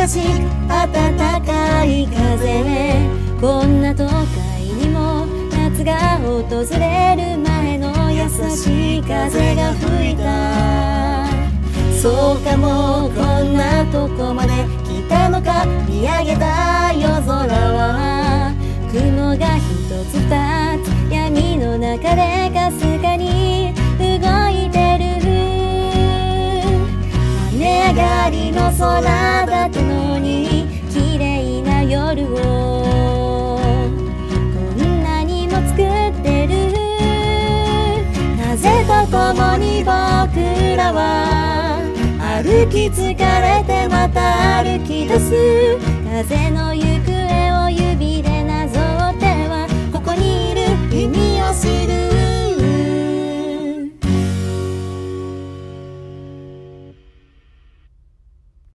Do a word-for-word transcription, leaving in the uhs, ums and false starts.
しく暖かい風、こんな都会にも夏が訪れる前の優しい風が吹いた。そうかも、こんなとこまで来たのか。見上げた夜空は雲が一つ二つ闇の中でかすかに動いてる。雨上がりの空だったのに綺麗な夜をこんなにも作ってる。風と共に僕らは歩き疲れてまた歩き出す。風の行く